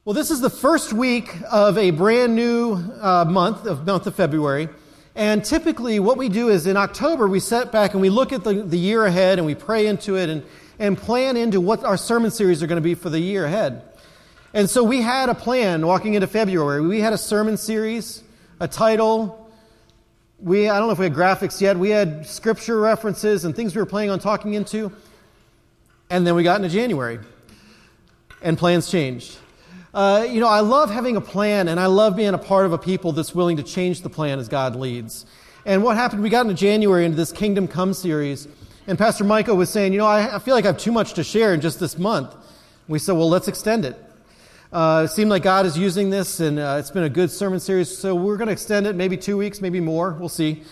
Well, this is the first week of a brand new month of February. And typically what we do is in October, we sit back and we look at the year ahead and we pray into it and plan into what our sermon series are going to be for the year ahead. And so we had a plan walking into February. We had a sermon series, a title. I don't know if we had graphics yet. We had scripture references and things we were planning on talking into. And then we got into January and plans changed. I love having a plan, and I love being a part of a people that's willing to change the plan as God leads. And what happened, we got into January into this Kingdom Come series, and Pastor Micah was saying, I feel like I have too much to share in just this month. We said, well, let's extend it. It seemed like God is using this, and it's been a good sermon series, so we're going to extend it maybe 2 weeks, maybe more, we'll see,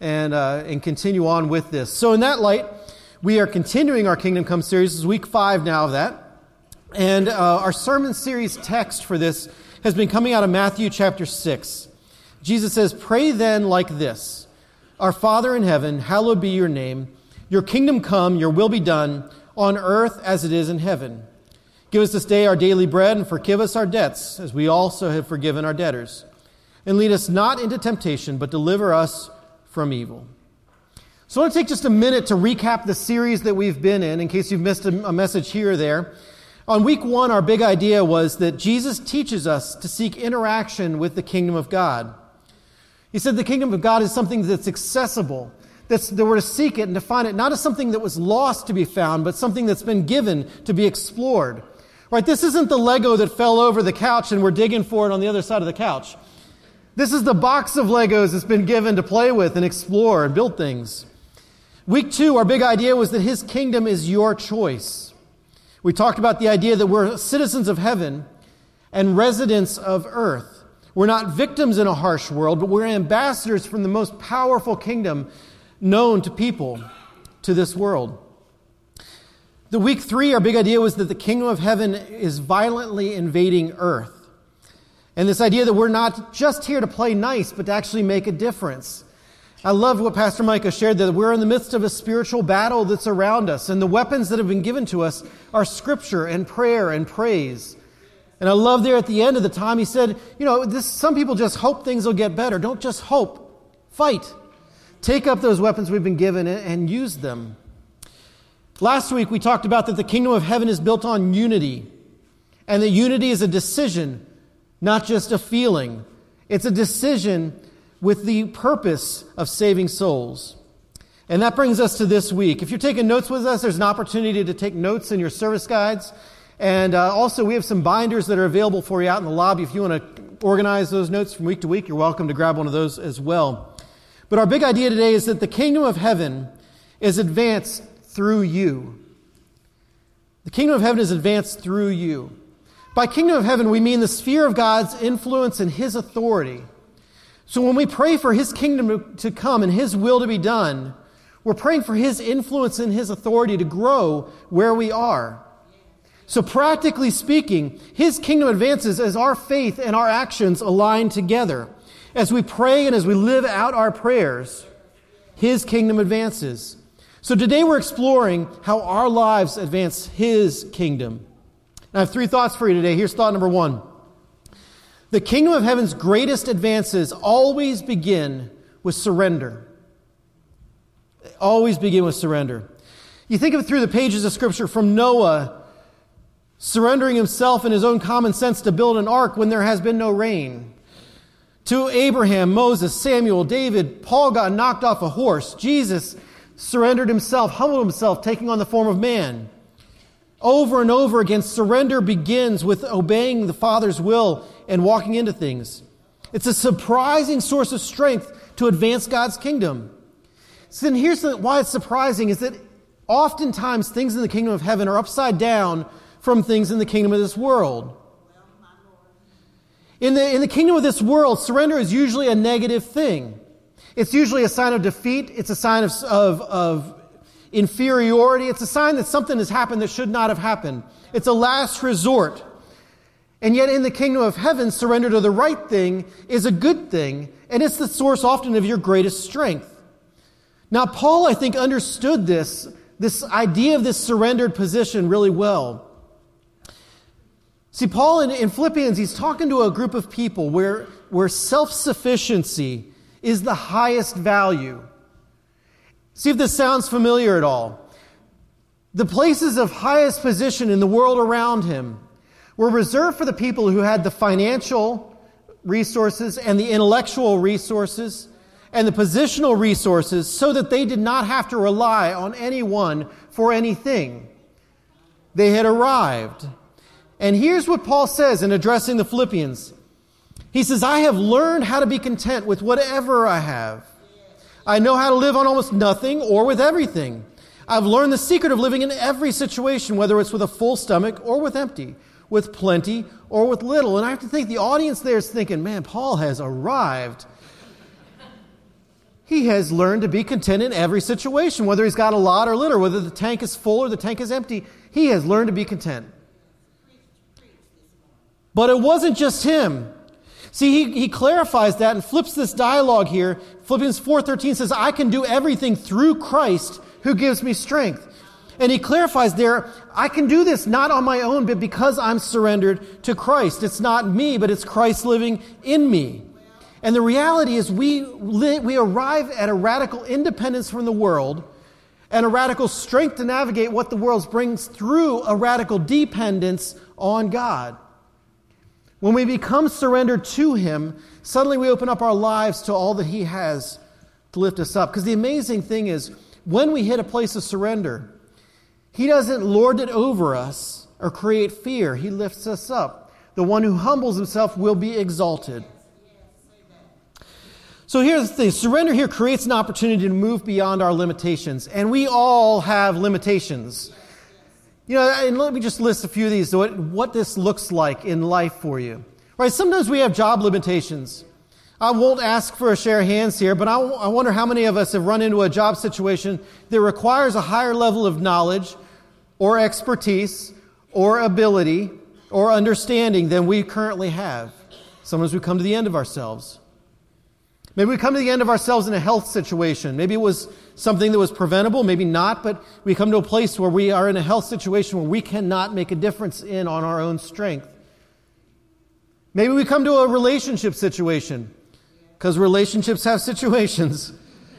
and continue on with this. So in that light, we are continuing our Kingdom Come series. This is week 5 now of that. And our sermon series text for this has been coming out of Matthew chapter 6. Jesus says, "Pray then like this, Our Father in heaven, hallowed be your name. Your kingdom come, your will be done, on earth as it is in heaven. Give us this day our daily bread, and forgive us our debts, as we also have forgiven our debtors. And lead us not into temptation, but deliver us from evil." So I want to take just a minute to recap the series that we've been in case you've missed a message here or there. On week 1, our big idea was that Jesus teaches us to seek interaction with the kingdom of God. He said the kingdom of God is something that's accessible, that we're to seek it and to find it, not as something that was lost to be found, but something that's been given to be explored. Right? This isn't the Lego that fell over the couch and we're digging for it on the other side of the couch. This is the box of Legos that's been given to play with and explore and build things. Week 2, our big idea was that His kingdom is your choice. We talked about the idea that we're citizens of heaven and residents of earth. We're not victims in a harsh world, but we're ambassadors from the most powerful kingdom known to people, to this world. The week 3, our big idea was that the kingdom of heaven is violently invading earth. And this idea that we're not just here to play nice, but to actually make a difference. I love what Pastor Micah shared, that we're in the midst of a spiritual battle that's around us, and the weapons that have been given to us are scripture and prayer and praise. And I love there at the end of the time, he said, some people just hope things will get better. Don't just hope. Fight. Take up those weapons we've been given and use them. Last week, we talked about that the kingdom of heaven is built on unity, and that unity is a decision, not just a feeling. It's a decision with the purpose of saving souls. And that brings us to this week. If you're taking notes with us, there's an opportunity to take notes in your service guides. And also, we have some binders that are available for you out in the lobby. If you want to organize those notes from week to week, you're welcome to grab one of those as well. But our big idea today is that the kingdom of heaven is advanced through you. The kingdom of heaven is advanced through you. By kingdom of heaven, we mean the sphere of God's influence and His authority. So when we pray for His kingdom to come and His will to be done, we're praying for His influence and His authority to grow where we are. So practically speaking, His kingdom advances as our faith and our actions align together. As we pray and as we live out our prayers, His kingdom advances. So today we're exploring how our lives advance His kingdom. And I have 3 thoughts for you today. Here's thought number 1. The kingdom of heaven's greatest advances always begin with surrender. They always begin with surrender. You think of it through the pages of Scripture, from Noah surrendering himself and his own common sense to build an ark when there has been no rain, to Abraham, Moses, Samuel, David. Paul got knocked off a horse. Jesus surrendered himself, humbled himself, taking on the form of man. Over and over again, surrender begins with obeying the Father's will and walking into things. It's a surprising source of strength to advance God's kingdom. So then here's why it's surprising, is that oftentimes things in the kingdom of heaven are upside down from things in the kingdom of this world. In the kingdom of this world, surrender is usually a negative thing. It's usually a sign of defeat. It's a sign of inferiority. It's a sign that something has happened that should not have happened. It's a last resort. And yet in the kingdom of heaven, surrender to the right thing is a good thing, and it's the source often of your greatest strength. Now, Paul, I think, understood this idea of this surrendered position really well. See, Paul in Philippians, he's talking to a group of people where self-sufficiency is the highest value. See if this sounds familiar at all. The places of highest position in the world around him were reserved for the people who had the financial resources and the intellectual resources and the positional resources so that they did not have to rely on anyone for anything. They had arrived. And here's what Paul says in addressing the Philippians. He says, I have learned how to be content with whatever I have. I know how to live on almost nothing or with everything. I've learned the secret of living in every situation, whether it's with a full stomach or with empty, with plenty or with little. And I have to think the audience there is thinking, man, Paul has arrived. He has learned to be content in every situation, whether he's got a lot or little, whether the tank is full or the tank is empty. He has learned to be content. But it wasn't just him. See, he clarifies that and flips this dialogue here. Philippians 4:13 says, I can do everything through Christ who gives me strength. And he clarifies there, I can do this not on my own, but because I'm surrendered to Christ. It's not me, but it's Christ living in me. And the reality is we arrive at a radical independence from the world and a radical strength to navigate what the world brings through a radical dependence on God. When we become surrendered to Him, suddenly we open up our lives to all that He has to lift us up. Because the amazing thing is, when we hit a place of surrender, He doesn't lord it over us or create fear. He lifts us up. The one who humbles himself will be exalted. So here's the thing. Surrender here creates an opportunity to move beyond our limitations. And we all have limitations. You know, and let me just list a few of these, what this looks like in life for you. Right? Sometimes we have job limitations. I won't ask for a share of hands here, but I wonder how many of us have run into a job situation that requires a higher level of knowledge or expertise or ability or understanding than we currently have. Sometimes we come to the end of ourselves. Maybe we come to the end of ourselves in a health situation. Maybe it was something that was preventable, maybe not, but we come to a place where we are in a health situation where we cannot make a difference on our own strength. Maybe we come to a relationship situation, because relationships have situations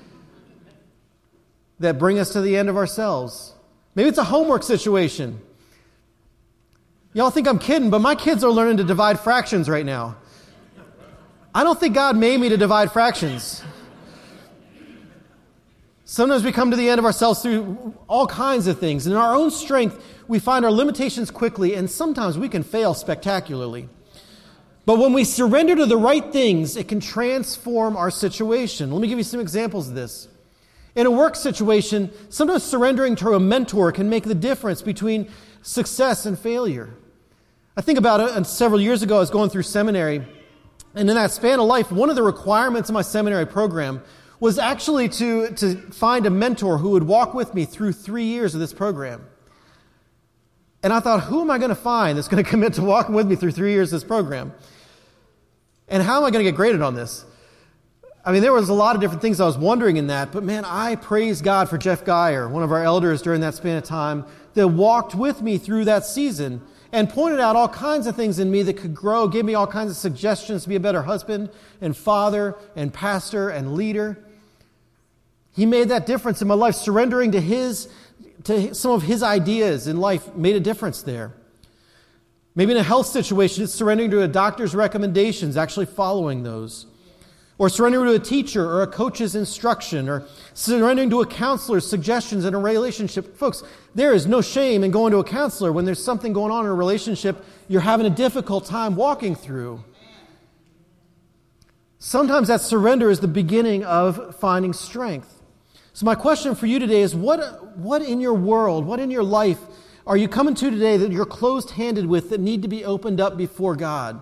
that bring us to the end of ourselves. Maybe it's a homework situation. Y'all think I'm kidding, but my kids are learning to divide fractions right now. I don't think God made me to divide fractions. Sometimes we come to the end of ourselves through all kinds of things. In our own strength, we find our limitations quickly, and sometimes we can fail spectacularly. But when we surrender to the right things, it can transform our situation. Let me give you some examples of this. In a work situation, sometimes surrendering to a mentor can make the difference between success and failure. I think about it, and several years ago I was going through seminary, and in that span of life, one of the requirements of my seminary program was actually to find a mentor who would walk with me through 3 years of this program. And I thought, who am I going to find that's going to commit to walking with me through 3 years of this program? And how am I going to get graded on this? I mean, there was a lot of different things I was wondering in that, but man, I praise God for Jeff Geyer, one of our elders during that span of time, that walked with me through that season and pointed out all kinds of things in me that could grow, gave me all kinds of suggestions to be a better husband and father and pastor and leader. He made that difference in my life. Surrendering to some of his ideas in life made a difference there. Maybe in a health situation, it's surrendering to a doctor's recommendations, actually following those. Or surrendering to a teacher or a coach's instruction, or surrendering to a counselor's suggestions in a relationship. Folks, there is no shame in going to a counselor when there's something going on in a relationship you're having a difficult time walking through. Sometimes that surrender is the beginning of finding strength. So my question for you today is, what in your world, what in your life are you coming to today that you're closed-handed with that need to be opened up before God?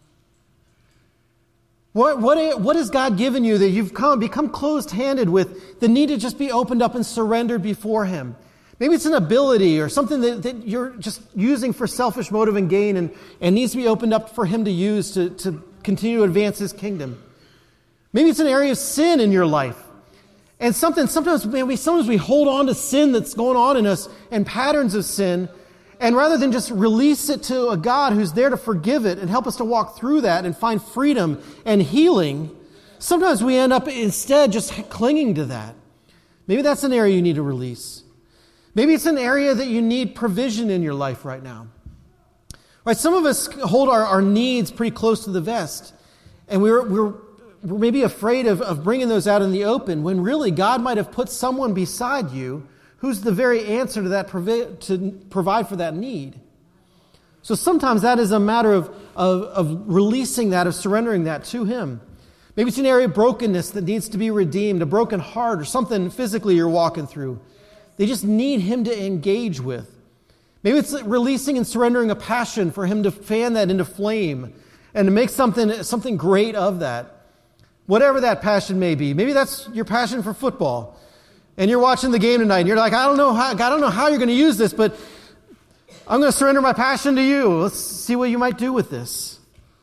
What has God given you that you've become closed-handed with that need to just be opened up and surrendered before Him? Maybe it's an ability or something that you're just using for selfish motive and gain and needs to be opened up for Him to use to continue to advance His kingdom. Maybe it's an area of sin in your life. And sometimes we hold on to sin that's going on in us and patterns of sin, And rather than just release it to a God who's there to forgive it and help us to walk through that and find freedom and healing, sometimes we end up instead just clinging to that. Maybe that's an area you need to release. Maybe it's an area that you need provision in your life right now. Right? Some of us hold our needs pretty close to the vest, and we're maybe afraid of bringing those out in the open, when really God might have put someone beside you who's the very answer to that to provide for that need. So sometimes that is a matter of releasing that, of surrendering that to Him. Maybe it's an area of brokenness that needs to be redeemed, a broken heart or something physically you're walking through. They just need Him to engage with. Maybe it's releasing and surrendering a passion for Him to fan that into flame and to make something great of that. Whatever that passion may be. Maybe that's your passion for football. And you're watching the game tonight and you're like, I don't know how you're going to use this, but I'm going to surrender my passion to you. Let's see what you might do with this.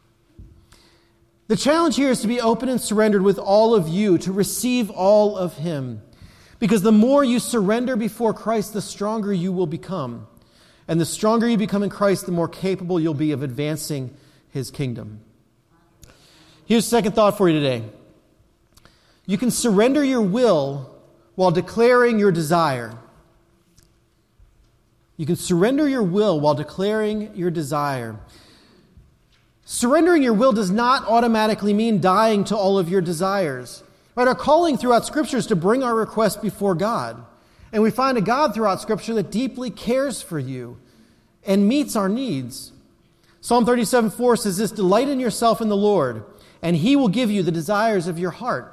The challenge here is to be open and surrendered with all of you, to receive all of Him. Because the more you surrender before Christ, the stronger you will become. And the stronger you become in Christ, the more capable you'll be of advancing His kingdom. Here's the second thought for you today. You can surrender your will while declaring your desire. You can surrender your will while declaring your desire. Surrendering your will does not automatically mean dying to all of your desires. Right? Our calling throughout Scripture is to bring our requests before God. And we find a God throughout Scripture that deeply cares for you and meets our needs. Psalm 37:4 says this, "Delight in yourself in the Lord, and He will give you the desires of your heart."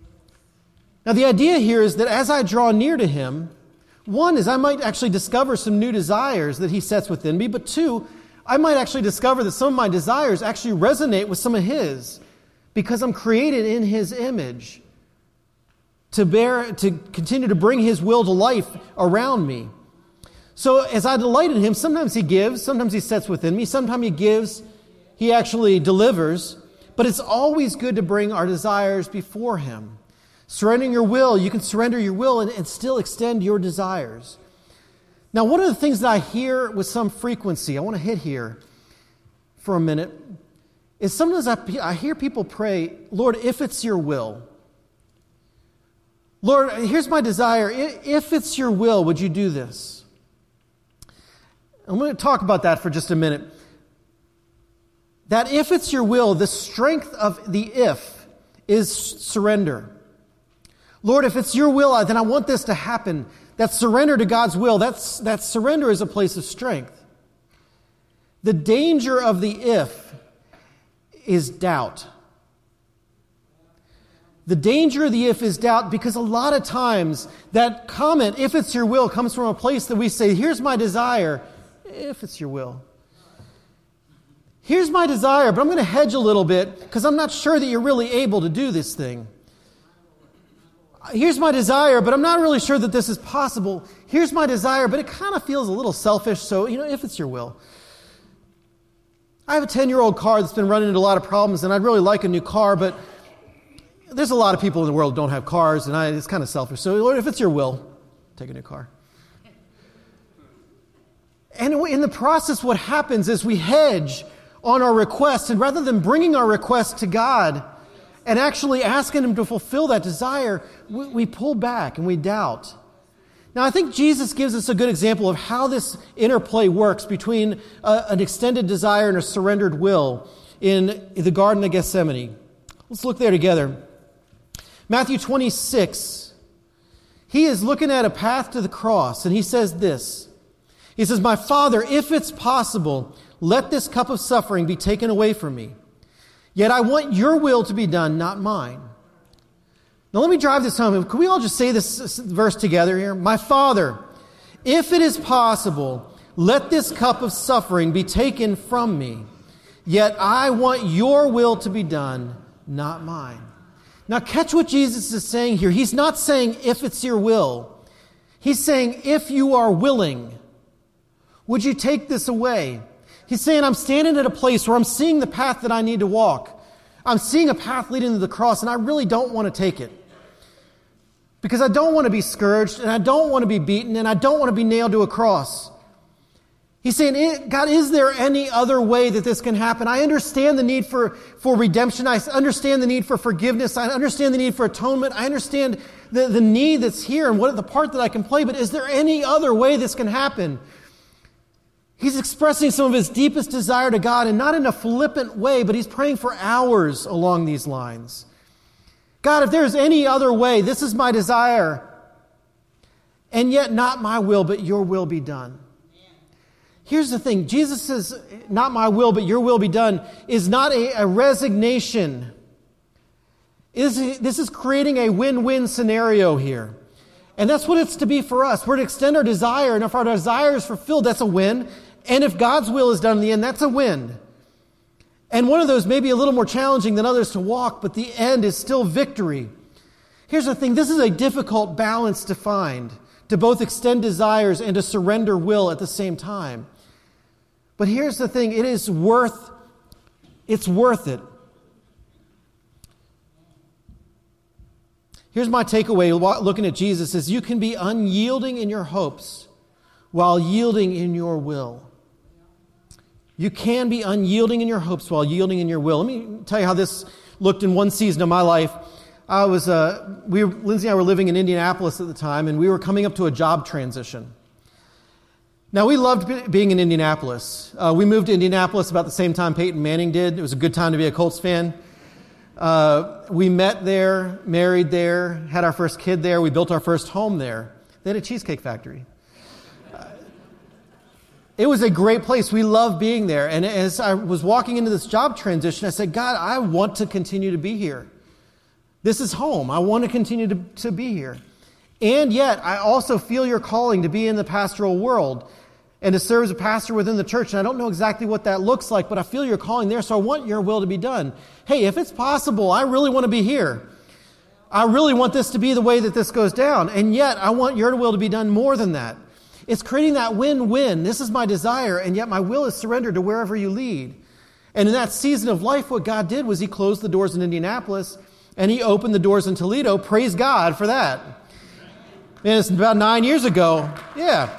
Now the idea here is that as I draw near to Him, one is I might actually discover some new desires that He sets within me, but two, I might actually discover that some of my desires actually resonate with some of His, because I'm created in His image to continue to bring His will to life around me. So as I delight in Him, sometimes He gives, sometimes He sets within me, sometimes He gives, He actually delivers, but it's always good to bring our desires before Him. Surrendering your will, you can surrender your will and still extend your desires. Now, one of the things that I hear with some frequency, I want to hit here for a minute, is sometimes I hear people pray, "Lord, if it's your will. Lord, here's my desire. If it's your will, would you do this?" I'm going to talk about that for just a minute. That if it's your will, the strength of the if is surrender. Lord, if it's your will, then I want this to happen. That surrender to God's will, that surrender is a place of strength. The danger of the if is doubt. The danger of the if is doubt, because a lot of times that comment, if it's your will, comes from a place that we say, here's my desire, if it's your will. Here's my desire, but I'm going to hedge a little bit because I'm not sure that you're really able to do this thing. Here's my desire, but I'm not really sure that this is possible. Here's my desire, but it kind of feels a little selfish, so, if it's your will. I have a 10-year-old car that's been running into a lot of problems, and I'd really like a new car, but there's a lot of people in the world who don't have cars, and it's kind of selfish. So, Lord, if it's your will, take a new car. And in the process, what happens is we hedge on our requests, and rather than bringing our request to God and actually asking Him to fulfill that desire, we pull back and we doubt. Now, I think Jesus gives us a good example of how this interplay works between an extended desire and a surrendered will in the Garden of Gethsemane. Let's look there together. Matthew 26, He is looking at a path to the cross, and He says this. He says, "My Father, if it's possible, let this cup of suffering be taken away from me. Yet I want your will to be done, not mine." Now let me drive this home. Can we all just say this verse together here? "My Father, if it is possible, let this cup of suffering be taken from me. Yet I want your will to be done, not mine." Now catch what Jesus is saying here. He's not saying if it's your will. He's saying if you are willing, would you take this away? He's saying, I'm standing at a place where I'm seeing the path that I need to walk. I'm seeing a path leading to the cross, and I really don't want to take it. Because I don't want to be scourged, and I don't want to be beaten, and I don't want to be nailed to a cross. He's saying, God, is there any other way that this can happen? I understand the need for redemption. I understand the need for forgiveness. I understand the need for atonement. I understand the need that's here and what the part that I can play. But is there any other way this can happen? He's expressing some of his deepest desire to God, and not in a flippant way, but he's praying for hours along these lines. God, if there's any other way, this is my desire. And yet not my will, but your will be done. Here's the thing. Jesus says, not my will, but your will be done, is not a resignation. This is creating a win-win scenario here. And that's what it's to be for us. We're to extend our desire, and if our desire is fulfilled, that's a win. And if God's will is done in the end, that's a win. And one of those may be a little more challenging than others to walk, but the end is still victory. Here's the thing. This is a difficult balance to find, to both extend desires and to surrender will at the same time. But here's the thing. It's worth it. Here's my takeaway looking at Jesus is you can be unyielding in your hopes while yielding in your will. You can be unyielding in your hopes while yielding in your will. Let me tell you how this looked in one season of my life. Lindsay and I were living in Indianapolis at the time, and we were coming up to a job transition. Now, we loved being in Indianapolis. We moved to Indianapolis about the same time Peyton Manning did. It was a good time to be a Colts fan. We met there, married there, had our first kid there. We built our first home there. They had a cheesecake factory. It was a great place. We loved being there. And as I was walking into this job transition, I said, God, I want to continue to be here. This is home. I want to continue to be here. And yet, I also feel your calling to be in the pastoral world and to serve as a pastor within the church. And I don't know exactly what that looks like, but I feel your calling there, so I want your will to be done. Hey, if it's possible, I really want to be here. I really want this to be the way that this goes down. And yet, I want your will to be done more than that. It's creating that win-win. This is my desire, and yet my will is surrendered to wherever you lead. And in that season of life, what God did was he closed the doors in Indianapolis, and he opened the doors in Toledo. Praise God for that. And it's about 9 years ago. Yeah.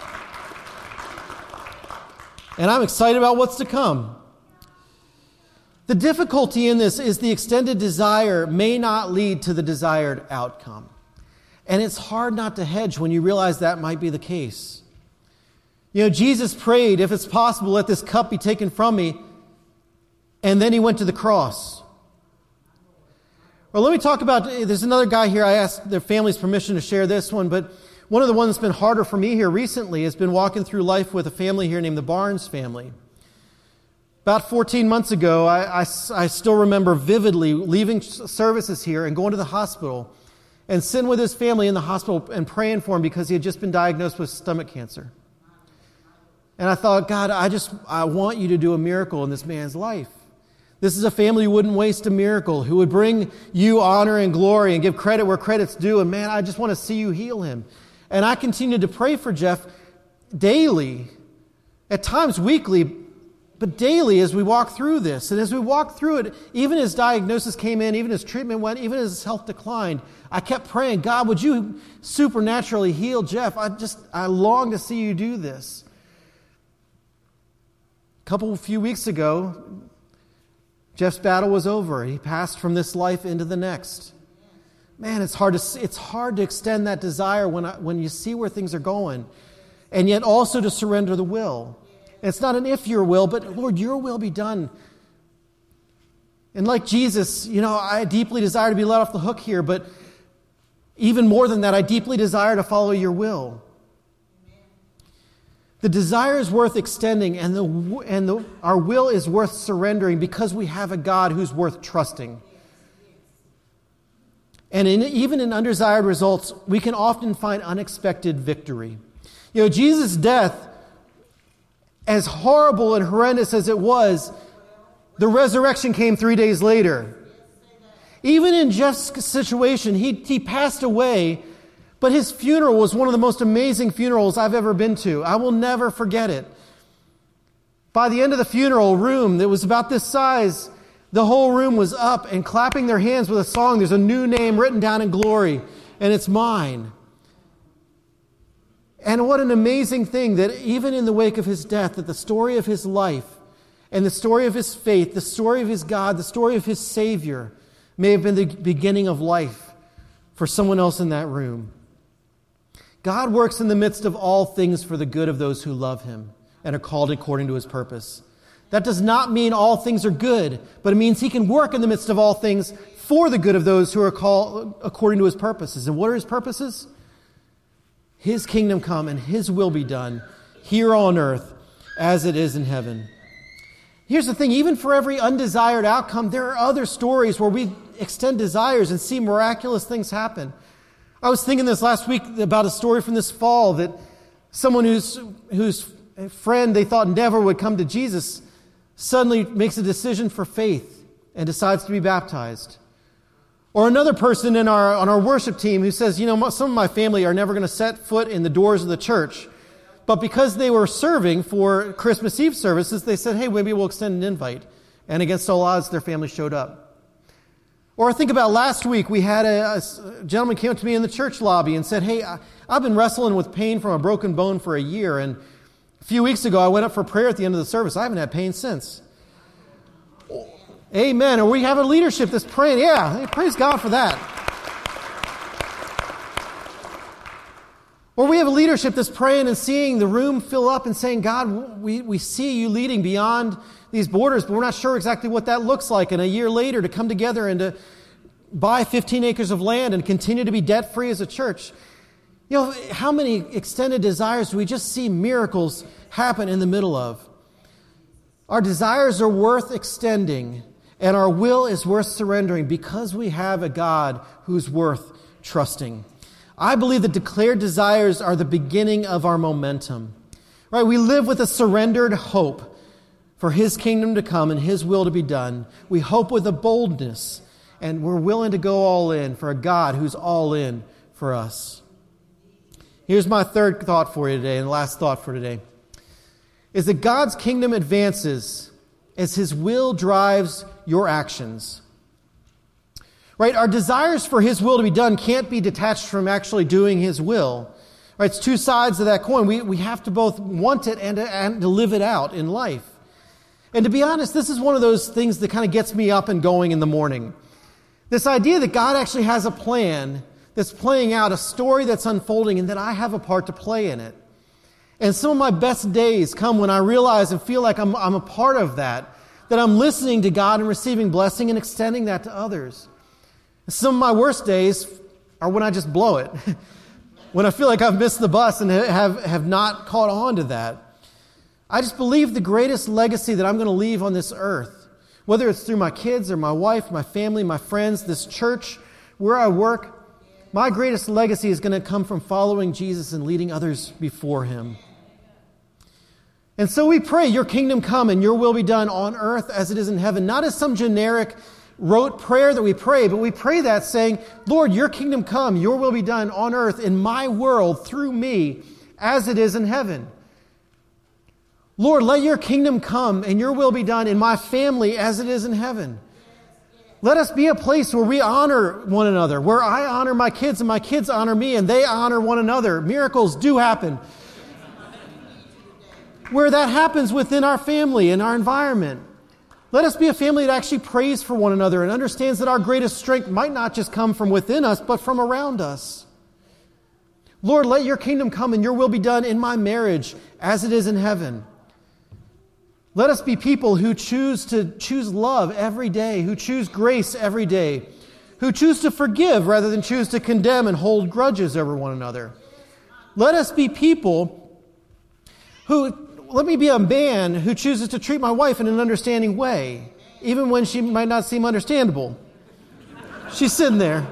And I'm excited about what's to come. The difficulty in this is the extended desire may not lead to the desired outcome. And it's hard not to hedge when you realize that might be the case. You know, Jesus prayed, if it's possible, let this cup be taken from me. And then he went to the cross. Well, let me talk about, there's another guy here. I asked their family's permission to share this one, but one of the ones that's been harder for me here recently has been walking through life with a family here named the Barnes family. About 14 months ago, I still remember vividly leaving services here and going to the hospital and sitting with his family in the hospital and praying for him because he had just been diagnosed with stomach cancer. And I thought, God, I want you to do a miracle in this man's life. This is a family who wouldn't waste a miracle, who would bring you honor and glory and give credit where credit's due. And man, I just want to see you heal him. And I continued to pray for Jeff daily, at times weekly, but daily as we walk through this. And as we walked through it, even as diagnosis came in, even as treatment went, even as his health declined, I kept praying, God, would you supernaturally heal Jeff? I long to see you do this. A few weeks ago, Jeff's battle was over. He passed from this life into the next. Man, it's hard to extend that desire when you see where things are going, and yet also to surrender the will. And it's not an if your will, but Lord, your will be done. And like Jesus, I deeply desire to be let off the hook here, but even more than that, I deeply desire to follow your will. The desire is worth extending, and our will is worth surrendering because we have a God who's worth trusting. And even in undesired results, we can often find unexpected victory. Jesus' death, as horrible and horrendous as it was, the resurrection came 3 days later. Even in Jeff's situation, he passed away, but his funeral was one of the most amazing funerals I've ever been to. I will never forget it. By the end of the funeral room that was about this size, the whole room was up and clapping their hands with a song. There's a new name written down in glory, and it's mine. And what an amazing thing that even in the wake of his death, that the story of his life and the story of his faith, the story of his God, the story of his Savior may have been the beginning of life for someone else in that room. God works in the midst of all things for the good of those who love him and are called according to his purpose. That does not mean all things are good, but it means he can work in the midst of all things for the good of those who are called according to his purposes. And what are his purposes? His kingdom come and his will be done here on earth as it is in heaven. Here's the thing, even for every undesired outcome, there are other stories where we extend desires and see miraculous things happen. I was thinking this last week about a story from this fall that someone whose friend they thought never would come to Jesus suddenly makes a decision for faith and decides to be baptized. Or another person on our worship team who says, some of my family are never going to set foot in the doors of the church. But because they were serving for Christmas Eve services, they said, hey, maybe we'll extend an invite. And against all odds, their family showed up. Or I think about last week, we had a gentleman came up to me in the church lobby and said, hey, I've been wrestling with pain from a broken bone for a year. And a few weeks ago, I went up for prayer at the end of the service. I haven't had pain since. Amen. Or we have a leadership that's praying. Yeah, praise God for that. Or we have a leadership that's praying and seeing the room fill up and saying, God, we see you leading beyond these borders, but we're not sure exactly what that looks like. And a year later to come together and to buy 15 acres of land and continue to be debt-free as a church. How many extended desires do we just see miracles happen in the middle of? Our desires are worth extending, and our will is worth surrendering because we have a God who's worth trusting. I believe that declared desires are the beginning of our momentum. Right? We live with a surrendered hope for his kingdom to come and his will to be done. We hope with a boldness, and we're willing to go all in for a God who's all in for us. Here's my third thought for you today, and last thought for today, is that God's kingdom advances as his will drives your actions. Right? Our desires for his will to be done can't be detached from actually doing his will. Right? It's two sides of that coin. We have to both want it and to live it out in life. And to be honest, this is one of those things that kind of gets me up and going in the morning. This idea that God actually has a plan that's playing out, a story that's unfolding, and that I have a part to play in it. And some of my best days come when I realize and feel like I'm a part of that I'm listening to God and receiving blessing and extending that to others. Some of my worst days are when I just blow it. When I feel like I've missed the bus and have not caught on to that. I just believe the greatest legacy that I'm going to leave on this earth, whether it's through my kids or my wife, my family, my friends, this church, where I work, my greatest legacy is going to come from following Jesus and leading others before him. And so we pray, your kingdom come and your will be done on earth as it is in heaven, not as some generic rote prayer that we pray, but we pray that saying, Lord, your kingdom come, your will be done on earth in my world through me as it is in heaven. Lord, let your kingdom come and your will be done in my family as it is in heaven. Let us be a place where we honor one another, where I honor my kids and my kids honor me and they honor one another. Miracles do happen. Where that happens within our family and our environment. Let us be a family that actually prays for one another and understands that our greatest strength might not just come from within us, but from around us. Lord, let your kingdom come and your will be done in my marriage as it is in heaven. Let us be people who choose love every day, who choose grace every day, who choose to forgive rather than choose to condemn and hold grudges over one another. Let us be people let me be a man who chooses to treat my wife in an understanding way, even when she might not seem understandable. She's sitting there.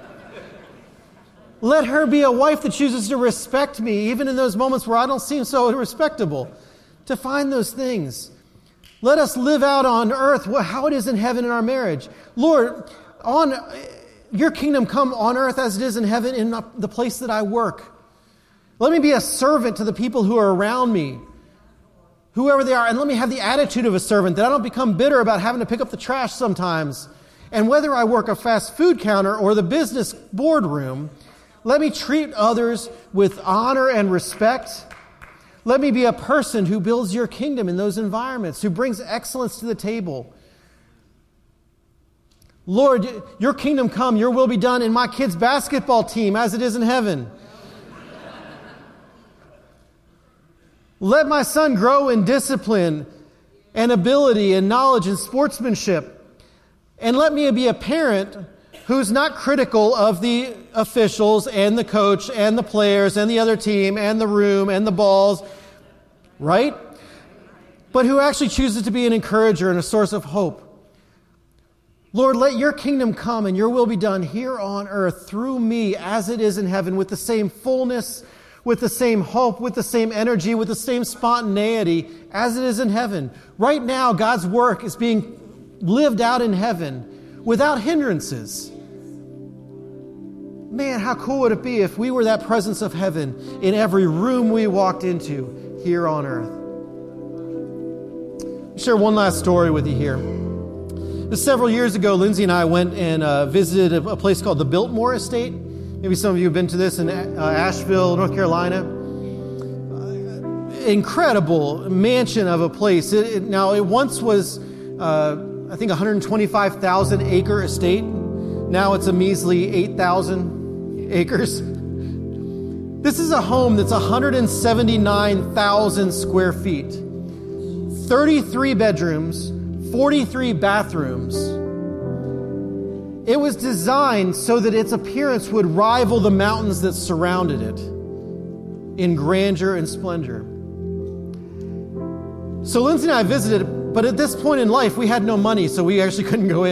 Let her be a wife that chooses to respect me, even in those moments where I don't seem so respectable. To find those things. Let us live out on earth how it is in heaven in our marriage. Lord, your kingdom come on earth as it is in heaven in the place that I work. Let me be a servant to the people who are around me, whoever they are, and let me have the attitude of a servant, that I don't become bitter about having to pick up the trash sometimes. And whether I work a fast food counter or the business boardroom, Let me treat others with honor and respect. Let me be a person who builds your kingdom in those environments, who brings excellence to the table. Lord, your kingdom come, your will be done in my kids' basketball team as it is in heaven. Let my son grow in discipline and ability and knowledge and sportsmanship. And let me be a parent who's not critical of the officials and the coach and the players and the other team and the room and the balls, right? But who actually chooses to be an encourager and a source of hope. Lord, let your kingdom come and your will be done here on earth through me as it is in heaven, with the same fullness, with the same hope, with the same energy, with the same spontaneity as it is in heaven. Right now, God's work is being lived out in heaven without hindrances. Man, how cool would it be if we were that presence of heaven in every room we walked into here on earth? I'll share one last story with you here. Several years ago, Lindsay and I went and visited a place called the Biltmore Estate. Maybe some of you have been to this in Asheville, North Carolina. Incredible mansion of a place. Now, it once was, I think, 125,000 acre estate. Now it's a measly 8,000 acres. This is a home that's 179,000 square feet, 33 bedrooms, 43 bathrooms. It was designed so that its appearance would rival the mountains that surrounded it in grandeur and splendor. So Lindsay and I visited, but at this point in life, we had no money, so we actually couldn't go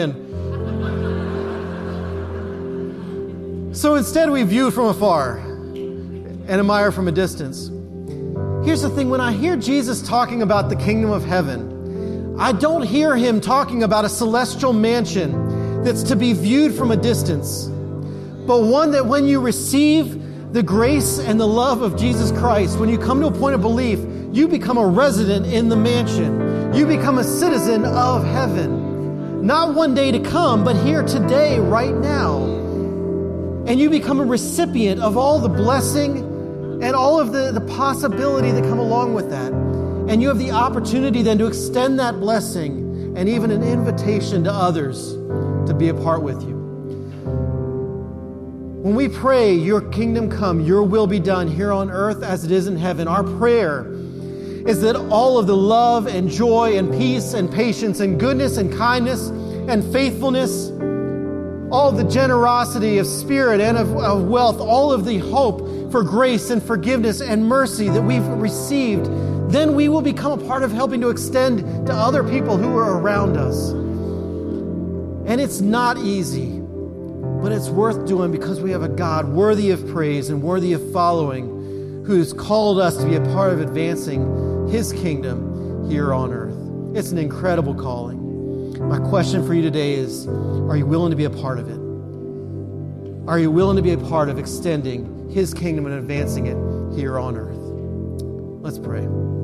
in. So instead, we viewed from afar and admire from a distance. Here's the thing, when I hear Jesus talking about the kingdom of heaven, I don't hear him talking about a celestial mansion that's to be viewed from a distance, but one that when you receive the grace and the love of Jesus Christ, when you come to a point of belief, you become a resident in the mansion. You become a citizen of heaven. Not one day to come, but here today, right now. And you become a recipient of all the blessing and all of the possibility that come along with that. And you have the opportunity then to extend that blessing and even an invitation to others to be a part with you. When we pray, your kingdom come, your will be done here on earth as it is in heaven, our prayer is that all of the love and joy and peace and patience and goodness and kindness and faithfulness, all of the generosity of spirit and of wealth, all of the hope for grace and forgiveness and mercy that we've received, then we will become a part of helping to extend to other people who are around us. And it's not easy, but it's worth doing because we have a God worthy of praise and worthy of following, who's called us to be a part of advancing his kingdom here on earth. It's an incredible calling. My question for you today is, are you willing to be a part of it? Are you willing to be a part of extending his kingdom and advancing it here on earth? Let's pray.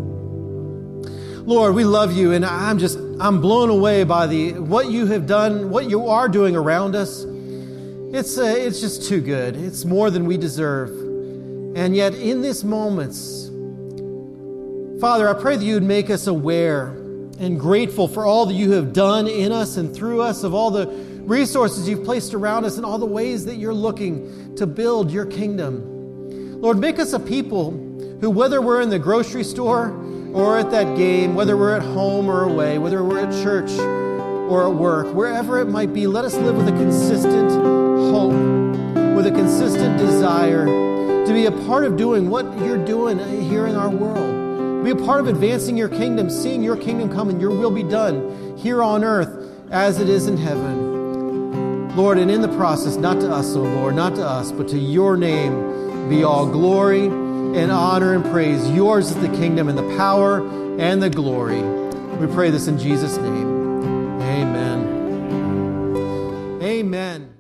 Lord, we love you, and I'm blown away by what you have done, what you are doing around us. It's just too good. It's more than we deserve. And yet in these moments, Father, I pray that you would make us aware and grateful for all that you have done in us and through us, of all the resources you've placed around us and all the ways that you're looking to build your kingdom. Lord, make us a people who, whether we're in the grocery store or at that game, whether we're at home or away, whether we're at church or at work, wherever it might be, let us live with a consistent hope, with a consistent desire to be a part of doing what you're doing here in our world. Be a part of advancing your kingdom, seeing your kingdom come and your will be done here on earth as it is in heaven. Lord, and in the process, not to us, O Lord, not to us, but to your name be all glory and honor and praise. Yours is the kingdom and the power and the glory. We pray this in Jesus' name. Amen. Amen.